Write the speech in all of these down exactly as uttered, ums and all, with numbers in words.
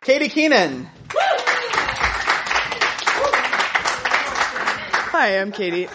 Katie Keenan. Hi, I'm Katie.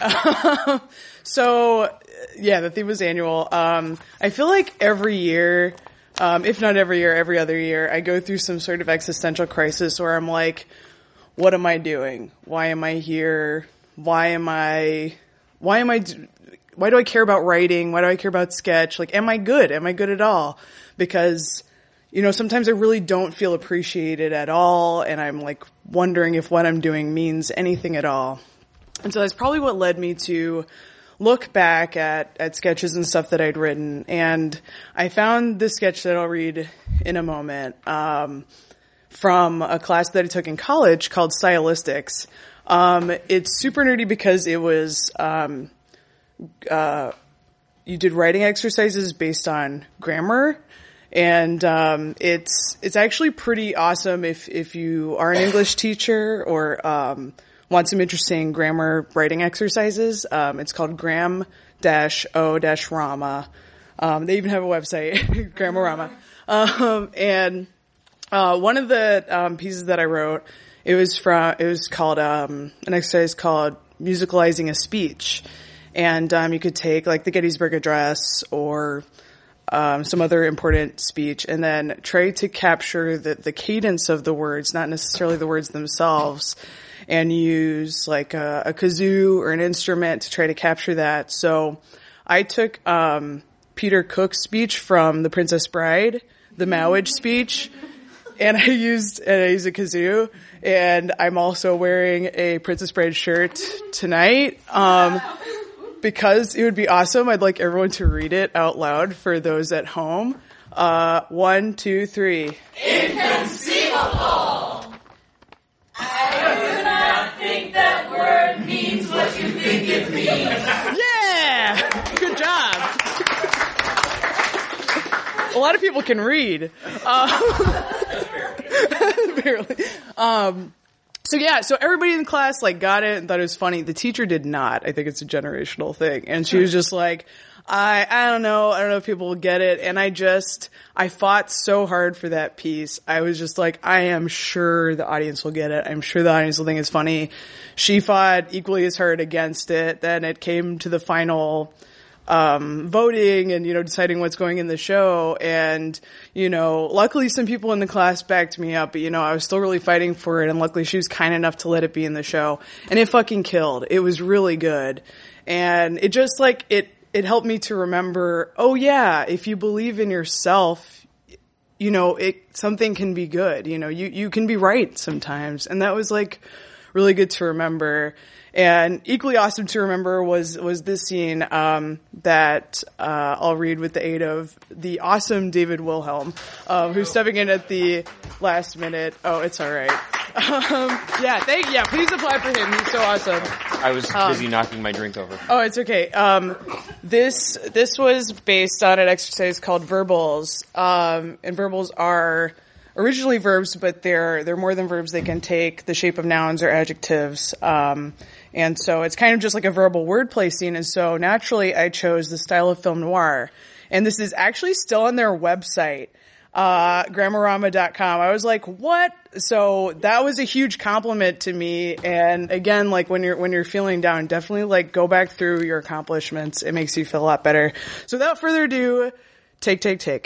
so, yeah, the theme was annual. Um, I feel like every year, um, if not every year, every other year, I go through some sort of existential crisis where I'm like, what am I doing? Why am I here? Why am I, why am I, why do I care about writing? Why do I care about sketch? Like, am I good? Am I good at all? Because, you know, sometimes I really don't feel appreciated at all, and I'm like wondering if what I'm doing means anything at all. And so that's probably what led me to look back at, at sketches and stuff that I'd written. And I found this sketch that I'll read in a moment, um, from a class that I took in college called Stylistics. Um, it's super nerdy because it was, um, uh, you did writing exercises based on grammar. And, um, it's, it's actually pretty awesome if, if you are an English teacher or, um, want some interesting grammar writing exercises. Um, it's called Gram O Rama. Um, they even have a website, Grammarama. Um, and, uh, one of the, um, pieces that I wrote, it was from, it was called, um, an exercise called musicalizing a speech. And, um, you could take like the Gettysburg Address or, um, some other important speech and then try to capture the, the cadence of the words, not necessarily the words themselves, and use like a, a kazoo or an instrument to try to capture that. So I took um Peter Cook's speech from The Princess Bride, the marriage speech, and I used and I used a kazoo, and I'm also wearing a Princess Bride shirt tonight. Um because it would be awesome. I'd like everyone to read it out loud for those at home. Uh one, two, three. Inconceivable! I do not think that word means what you think it means. Yeah! Good job. A lot of people can read. Uh, barely. Um, so yeah, so everybody in the class like got it and thought it was funny. The teacher did not. I think it's a generational thing. And she was just like, I, I don't know. I don't know if people will get it. And I just, I fought so hard for that piece. I was just like, I am sure the audience will get it. I'm sure the audience will think it's funny. She fought equally as hard against it. Then it came to the final, um, voting and, you know, deciding what's going in the show. And, you know, luckily some people in the class backed me up, but, you know, I was still really fighting for it. And luckily she was kind enough to let it be in the show. And it fucking killed. It was really good. And it just like, it, It helped me to remember, oh yeah, if you believe in yourself, you know, it, something can be good. You know, you, you can be right sometimes. And that was like really good to remember. And equally awesome to remember was, was this scene, um, that, uh, I'll read with the aid of the awesome David Wilhelm, um, who's stepping in at the last minute. Oh, it's all right. Um, yeah, thank, yeah, please apply for him. He's so awesome. I was busy um, knocking my drink over. Oh, it's okay. Um, this, this was based on an exercise called verbals. Um, and verbals are originally verbs, but they're, they're more than verbs. They can take the shape of nouns or adjectives. Um, and so it's kind of just like a verbal wordplay scene. And so naturally I chose the style of film noir. And this is actually still on their website, uh, Grammarama dot com. I was like, what? So that was a huge compliment to me. And again, like when you're, when you're feeling down, definitely like go back through your accomplishments. It makes you feel a lot better. So without further ado, take, take, take.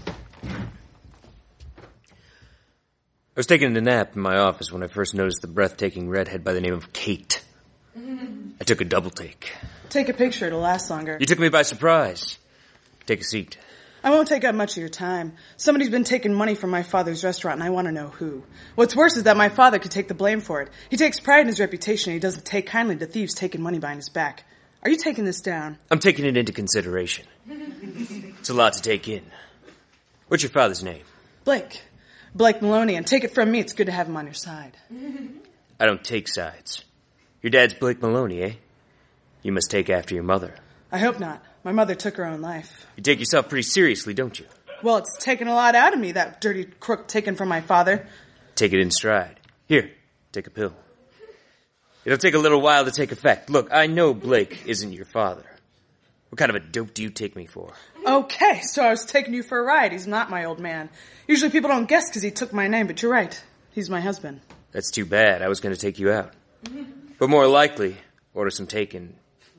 I was taking a nap in my office when I first noticed the breathtaking redhead by the name of Kate. I took a double take. Take a picture, it'll last longer. You took me by surprise. Take a seat. I won't take up much of your time. Somebody's been taking money from my father's restaurant, and I want to know who. What's worse is that my father could take the blame for it. He takes pride in his reputation, and he doesn't take kindly to thieves taking money behind his back. Are you taking this down? I'm taking it into consideration. It's a lot to take in. What's your father's name? Blake. Blake Maloney, and take it from me, it's good to have him on your side. I don't take sides. Your dad's Blake Maloney, eh? You must take after your mother. I hope not. My mother took her own life. You take yourself pretty seriously, don't you? Well, it's taken a lot out of me, that dirty crook taken from my father. Take it in stride. Here, take a pill. It'll take a little while to take effect. Look, I know Blake isn't your father. What kind of a dope do you take me for? Okay, so I was taking you for a ride. He's not my old man. Usually people don't guess because he took my name, but you're right. He's my husband. That's too bad. I was going to take you out. But more likely, order some takein.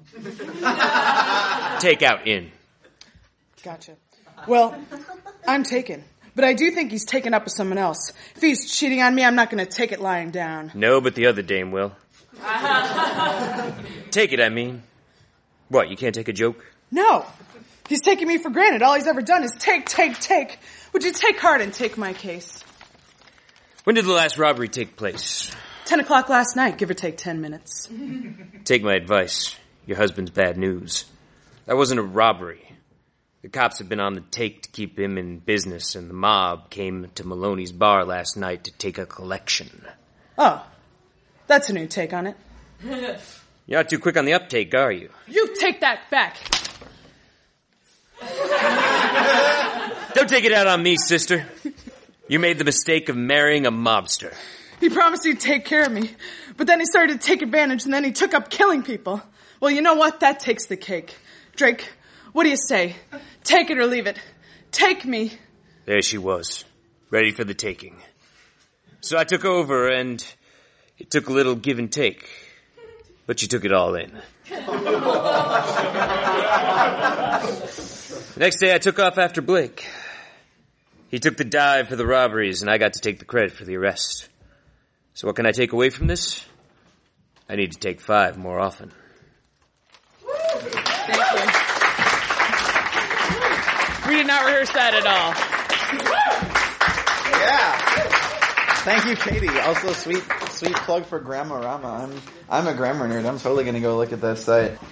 Take out in. Gotcha. Well, I'm taken. But I do think he's taken up with someone else. If he's cheating on me, I'm not going to take it lying down. No, but the other dame will. Take it, I mean. What, you can't take a joke? No. He's taking me for granted. All he's ever done is take, take, take. Would you take heart and take my case? When did the last robbery take place? Ten o'clock last night, give or take ten minutes. Take my advice. Your husband's bad news. That wasn't a robbery. The cops have been on the take to keep him in business, and the mob came to Maloney's bar last night to take a collection. Oh, that's a new take on it. You're not too quick on the uptake, are you? You take that back. Don't take it out on me, sister. You made the mistake of marrying a mobster. He promised he'd take care of me, but then he started to take advantage, and then he took up killing people. Well, you know what? That takes the cake. Drake, what do you say? Take it or leave it. Take me. There she was, ready for the taking. So I took over, and it took a little give and take. But she took it all in. The next day I took off after Blake. He took the dive for the robberies, and I got to take the credit for the arrest. So what can I take away from this? I need to take five more often. Thank you. We did not rehearse that at all. Yeah. Thank you, Katie. Also, sweet, sweet plug for Grammarama. I'm, I'm a grammar nerd. I'm totally going to go look at that site.